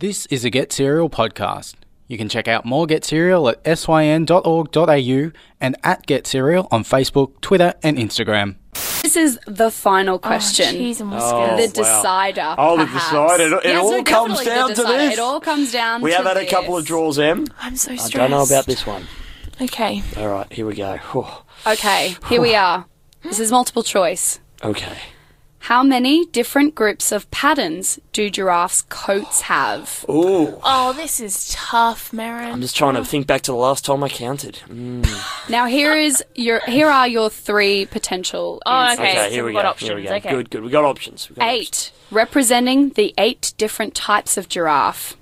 This is a Get Serial podcast. You can check out more Get Serial at syn.org.au and at Get Serial on Facebook, Twitter and Instagram. This is the final question. Cheese and whiskers. The decider. Oh, the perhaps. decider. It all so comes definitely down the to decider. this. It all comes down We to have had a this. couple of draws, Em. I'm so stressed. I don't know about this one. Okay. All right, here we go. Whew. Okay, here we are. This is multiple choice. Okay. How many different groups of patterns do giraffes' coats have? Ooh. Oh, this is tough, I'm Merrin. just trying to think back to the last time I counted. Now here are your three potential answers. Okay. Okay, so here we we've go. got Here we options, go. okay. Good. We got options. We got 8, representing the 8 different types of giraffe.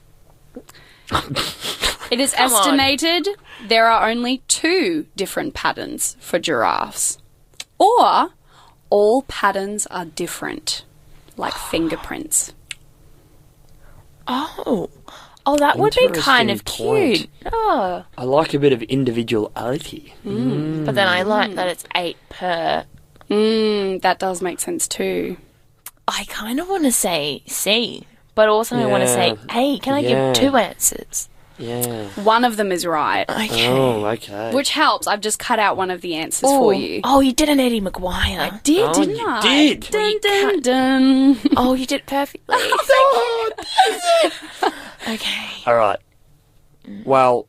It is Come on. estimated there are only 2 different patterns for giraffes. Or all patterns are different, like fingerprints. Oh, that would be kind of Interesting point. cute. Oh, I like a bit of individuality. but then I like that it's 8 per. That does make sense too. I kind of want to say C, but also I want to say A. Can I Yeah. give 2 answers? Yeah. One of them is right, Okay. Oh, okay. which helps. I've just cut out one of the answers for you. Oh, you did an Eddie Maguire. Did, Oh, didn't you I? did. Dun, dun, dun. Oh, you did it perfectly. Okay. All right. Well,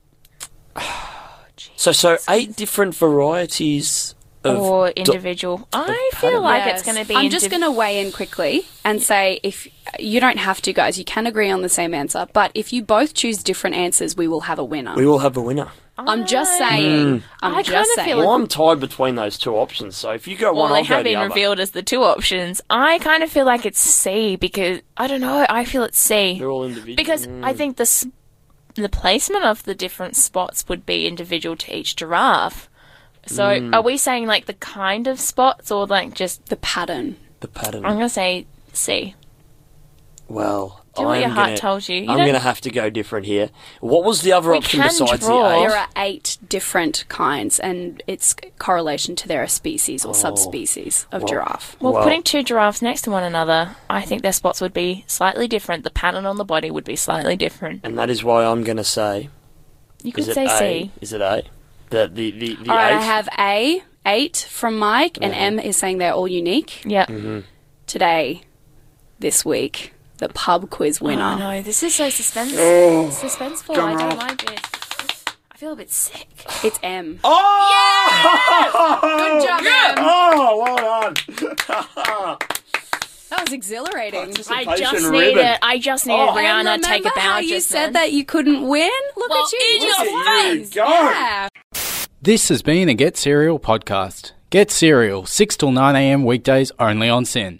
so 8 different varieties of Or individual. I feel like Yes. it's going to be. I'm just going to weigh in quickly and say if you don't have to, guys, you can agree on the same answer. But if you both choose different answers, we will have a winner. We will have a winner. I'm just saying. I'm I just kinda saying. feel Well, I'm tied between those 2 options, so if you go Well, one, they I'll go have the been other. revealed as the 2 options. I kind of feel like it's C because I don't know. I feel it's C They're all individual. because I think the placement of the different spots would be individual to each giraffe. So, are we saying like the kind of spots or like just? The pattern. the pattern. I'm gonna say C. Well, Do what your heart gonna, tells you. You I'm don't- going to have to go different here. What was the other We option can besides draw. the 8? There are 8 different kinds, and it's correlation to their species or subspecies of giraffe. Well, Well- putting 2 giraffes next to one another, I think their spots would be slightly different. The pattern on the body would be slightly different. And that is why I'm going to say, You could is it say A? C. Is it A? The All right, 8? I have A, 8 from Mike, and M is saying they're all unique. Yeah. Today, this week, the pub quiz winner. Oh no, this is so suspenseful. I don't like this. I feel a bit sick. It's M. Oh! Good job, Em. Oh, well done. That was exhilarating. I just Participation needed. ribbon. I just needed And Rihanna to take a remember how bow. you just said then. that you couldn't win? Look Well, at you. in just your won. face. Go. Yeah. This has been a Get Serial podcast. Get Serial, 6 till 9 a.m. weekdays only on SYN.